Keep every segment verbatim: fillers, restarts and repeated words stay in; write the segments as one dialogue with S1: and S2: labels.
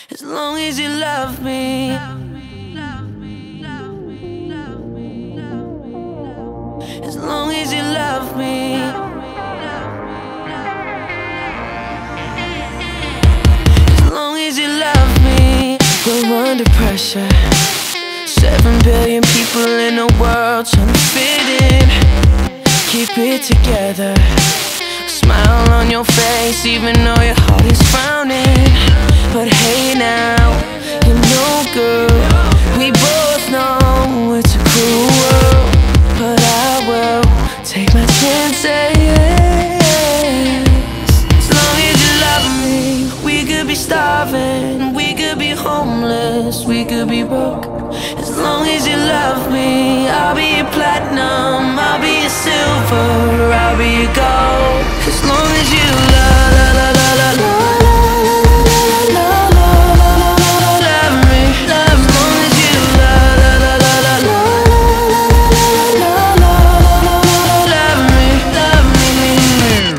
S1: As long as you love me. As long as you love me. As long as you love me. We're under pressure. Seven billion people in the world trying to fit in. Keep it together. A smile on your face even though your heart is frowning. But hey now, you know girl, we both know it's a cruel world. But I will take my chances. As long as you love me. We could be starving, we could be homeless, we could be broke. As long as you love me, I'll be your platinum, I'll be your silver, I'll be your gold. As long as you love, la la la la la la la la, love me, love me. As long as you love, la la la la la la, love me, love me.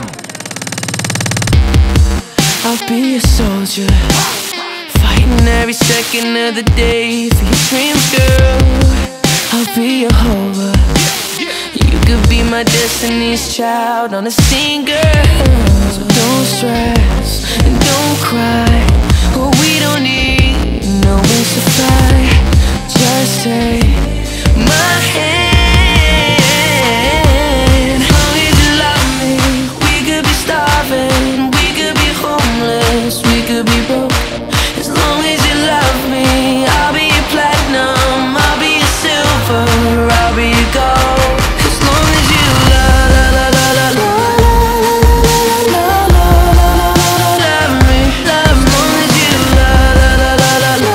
S1: I'll be a soldier, fighting every second of the day for your dreams, girl. I'll be your Jehovah. You could be my destiny's child on a scene, girl. So don't stress and don't cry. Oh, we don't need no wings to fly. Just take my hand. As long as you love me. We could be starving, we could be homeless, we could be broke. As long as you love me, I'll be your platinum, I'll be your silver, I'll be your gold. As long as you love, la la la la la la la la, love me, love me. As long as you love, la la la la la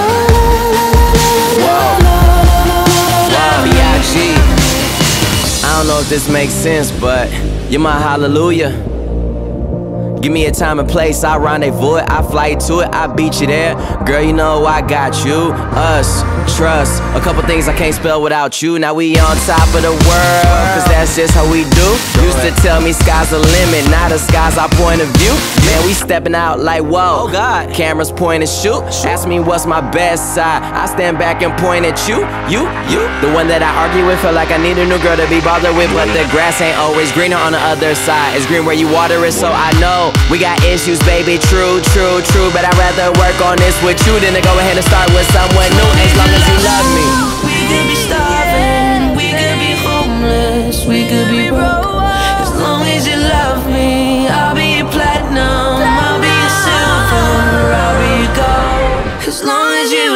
S1: la,
S2: B I G I don't know if this makes sense, but you're my hallelujah. Give me a time and place, I rendezvous it, I fly to it, I beat you there. Girl, you know I got you, us, trust. A couple things I can't spell without you. Now we on top of the world, cause that's just how we do. Used to tell me sky's the limit, now the sky's our point of view. Man, we stepping out like whoa, God. Cameras point and shoot. Ask me what's my best side, I stand back and point at you, you, you. The one that I argue with, feel like I need a new girl to be bothered with. But the grass ain't always greener on the other side. It's green where you water it, so I know we got issues, baby, true, true, true. But I'd rather work on this with you than to go ahead and start with someone new. As long as you love me.
S1: We could be starving, we could be homeless, we could be broke. As long as you love me, I'll be your platinum, I'll be your silver, I'll be your gold. As long as you